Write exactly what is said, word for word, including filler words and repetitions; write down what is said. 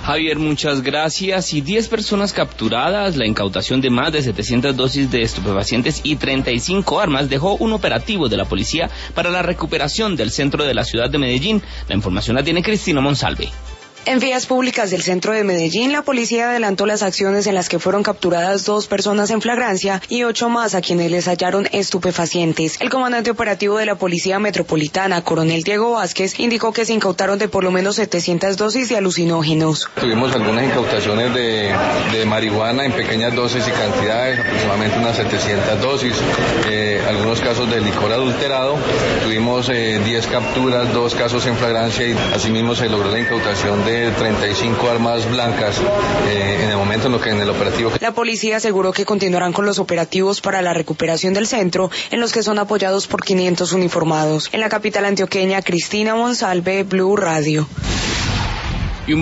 Javier, muchas gracias. Y diez personas capturadas, la incautación de más de setecientas dosis de estupefacientes y treinta y cinco armas dejó un operativo de la policía para la recuperación del centro de la ciudad de Medellín. La información la tiene Cristina Monsalve. En vías públicas del centro de Medellín, la policía adelantó las acciones en las que fueron capturadas dos personas en flagrancia y ocho más a quienes les hallaron estupefacientes. El comandante operativo de la Policía Metropolitana, coronel Diego Vázquez, indicó que se incautaron de por lo menos setecientas dosis de alucinógenos. Tuvimos algunas incautaciones de, de marihuana en pequeñas dosis y cantidades, aproximadamente unas setecientas dosis, eh, algunos casos de licor adulterado. Tuvimos eh, diez capturas, dos casos en flagrancia y asimismo se logró la incautación de treinta y cinco armas blancas eh, en el momento en lo que en el operativo. La policía aseguró que continuarán con los operativos para la recuperación del centro, en los que son apoyados por quinientos uniformados. En la capital antioqueña, Cristina Monsalve, Blue Radio.